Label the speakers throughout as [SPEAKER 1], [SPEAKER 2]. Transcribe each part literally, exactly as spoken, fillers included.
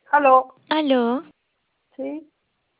[SPEAKER 1] Aló,
[SPEAKER 2] Aló,
[SPEAKER 1] sí,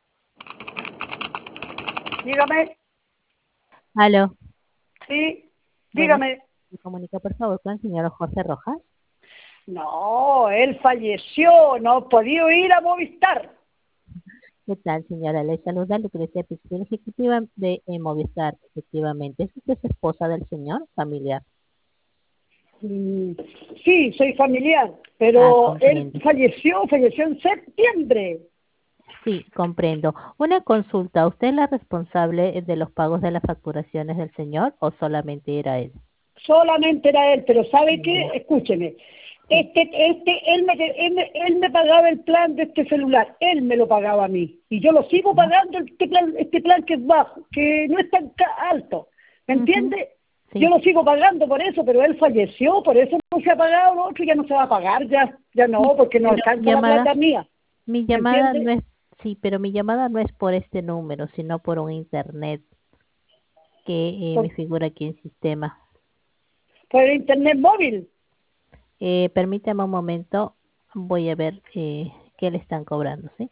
[SPEAKER 1] dígame,
[SPEAKER 3] Aló,
[SPEAKER 1] sí,
[SPEAKER 3] buenas.
[SPEAKER 1] dígame.
[SPEAKER 3] ¿Me comunica por favor con el señor José Rojas?
[SPEAKER 1] No, él falleció, no ha podido ir a Movistar.
[SPEAKER 3] ¿Qué tal, señora? Le saluda Lucrecia Piscina, ejecutiva de eh, Movistar, efectivamente. ¿Es usted esposa del señor familiar?
[SPEAKER 1] Mm, sí, soy familiar,
[SPEAKER 3] Ah,
[SPEAKER 1] pero él
[SPEAKER 3] comprendo.
[SPEAKER 1] falleció, falleció en septiembre.
[SPEAKER 3] Sí, comprendo. Una consulta. ¿Usted es la responsable de los pagos de las facturaciones del señor o solamente era él?
[SPEAKER 1] Solamente era él, pero ¿sabe qué?
[SPEAKER 3] Ya.
[SPEAKER 1] Escúcheme.
[SPEAKER 3] Sí.
[SPEAKER 1] Este, este, él me, él, me, él me pagaba el plan de este celular, él me lo pagaba a mí. Y yo lo sigo
[SPEAKER 3] Ya.
[SPEAKER 1] pagando, este plan, este plan que es bajo, que no es tan ca- alto. ¿Me
[SPEAKER 3] Ujú.
[SPEAKER 1] entiende? Yo
[SPEAKER 3] Sí.
[SPEAKER 1] lo sigo pagando por eso, pero él falleció, por eso no se ha pagado, lo otro ya no se va a pagar, ya, ya
[SPEAKER 3] Sí,
[SPEAKER 1] no, porque no
[SPEAKER 3] pero mi
[SPEAKER 1] alcanza la
[SPEAKER 3] llamada,
[SPEAKER 1] plata mía.
[SPEAKER 3] mi
[SPEAKER 1] ¿Me
[SPEAKER 3] llamada no
[SPEAKER 1] entiende?
[SPEAKER 3] es, sí, pero mi llamada no es por este número, sino por un internet que eh,
[SPEAKER 1] Por,
[SPEAKER 3] me figura aquí en sistema.
[SPEAKER 1] por el internet móvil.
[SPEAKER 3] Eh, permítame un momento, voy a ver eh, qué le están cobrando, ¿sí?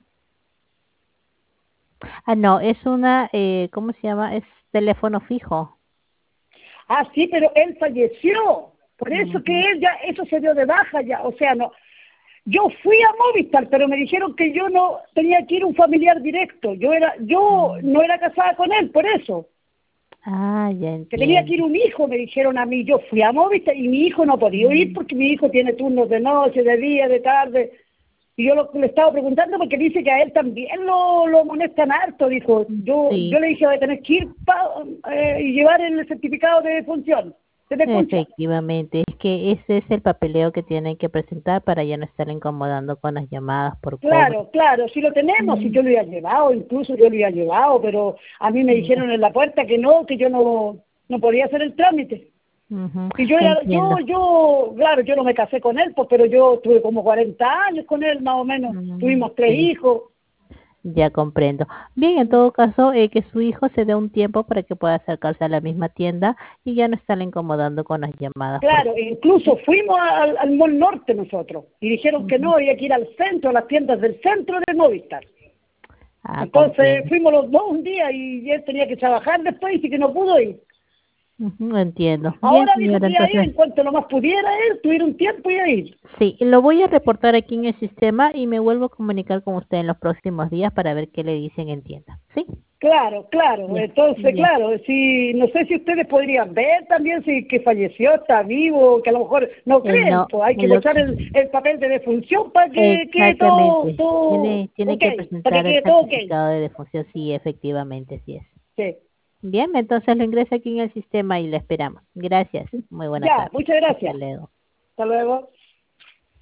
[SPEAKER 3] Ah, no, es una, eh, ¿cómo se llama? Es teléfono fijo.
[SPEAKER 1] Ah, sí, pero él falleció. Por eso que
[SPEAKER 3] Ujú.
[SPEAKER 1] él ya, eso se dio de baja ya. O sea, no. Yo fui a Movistar, pero me dijeron que yo no tenía que ir un familiar directo. Yo era, yo
[SPEAKER 3] Mm.
[SPEAKER 1] no era casada con él, por eso.
[SPEAKER 3] Ah, ya
[SPEAKER 1] Que tenía que
[SPEAKER 3] entiendo.
[SPEAKER 1] ir un hijo, me dijeron a mí. Yo fui a Movistar y mi hijo no podía ir
[SPEAKER 3] Mm.
[SPEAKER 1] porque mi hijo tiene turnos de noche, de día, de tarde. Y yo lo, le estaba preguntando porque dice que a él también lo, lo molestan harto, dijo. Yo
[SPEAKER 3] Sí,
[SPEAKER 1] yo le dije, voy a tener que ir pa- eh, y llevar el certificado de función, de defunción.
[SPEAKER 3] efectivamente. Es que ese es el papeleo que tienen que presentar para ya no estar incomodando con las llamadas por cobro.
[SPEAKER 1] Claro, claro, si lo tenemos, si
[SPEAKER 3] Mm.
[SPEAKER 1] yo lo había llevado, incluso yo lo había llevado, pero a mí me
[SPEAKER 3] Ya.
[SPEAKER 1] dijeron en la puerta que no, que yo no, no podía hacer el trámite.
[SPEAKER 3] Ujú.
[SPEAKER 1] Y yo era, yo,
[SPEAKER 3] Entiendo.
[SPEAKER 1] yo, claro, yo no me casé con él, pues, pero yo tuve como cuarenta años con él, más o menos.
[SPEAKER 3] Mm,
[SPEAKER 1] Tuvimos tres
[SPEAKER 3] sí.
[SPEAKER 1] hijos.
[SPEAKER 3] Ya comprendo. Bien, en todo caso, eh, que su hijo se dé un tiempo para que pueda acercarse a la misma tienda y ya no estarle incomodando con las llamadas por
[SPEAKER 1] Claro, e incluso
[SPEAKER 3] ¿sí?
[SPEAKER 1] fuimos al, al Mall Norte nosotros y dijeron que
[SPEAKER 3] Ujú.
[SPEAKER 1] no, había que ir al centro, a las tiendas del centro de Movistar.
[SPEAKER 3] Ah,
[SPEAKER 1] Entonces
[SPEAKER 3] comprendo.
[SPEAKER 1] fuimos los dos un día y él tenía que trabajar después y sí que no pudo ir.
[SPEAKER 3] Ujú, entiendo. Bien,
[SPEAKER 1] Ahora dijo
[SPEAKER 3] señora,
[SPEAKER 1] que iba a ir,
[SPEAKER 3] entonces,
[SPEAKER 1] en cuanto lo más pudiera él, tuviera un tiempo iba a ir.
[SPEAKER 3] sí, lo voy a reportar aquí en el sistema y me vuelvo a comunicar con usted en los próximos días para ver qué le dicen en tienda. ¿Sí?
[SPEAKER 1] Claro, claro.
[SPEAKER 3] Bien,
[SPEAKER 1] Entonces,
[SPEAKER 3] bien.
[SPEAKER 1] claro, si no sé si ustedes podrían ver también si que falleció, está vivo, que a lo mejor no
[SPEAKER 3] Eh,
[SPEAKER 1] creen,
[SPEAKER 3] no,
[SPEAKER 1] pues hay que
[SPEAKER 3] lo
[SPEAKER 1] mostrar el, el papel de defunción para que quede todo,
[SPEAKER 3] exactamente.
[SPEAKER 1] todo
[SPEAKER 3] Tiene, tiene
[SPEAKER 1] ok,
[SPEAKER 3] que
[SPEAKER 1] para que
[SPEAKER 3] presentar el
[SPEAKER 1] quede todo ok.
[SPEAKER 3] certificado de defunción. Sí, efectivamente, sí es.
[SPEAKER 1] Sí.
[SPEAKER 3] Bien, entonces lo ingreso aquí en el sistema y lo esperamos. Gracias. Muy buena
[SPEAKER 1] Ya,
[SPEAKER 3] tarde.
[SPEAKER 1] muchas
[SPEAKER 3] Hasta
[SPEAKER 1] gracias.
[SPEAKER 3] luego.
[SPEAKER 1] Hasta luego.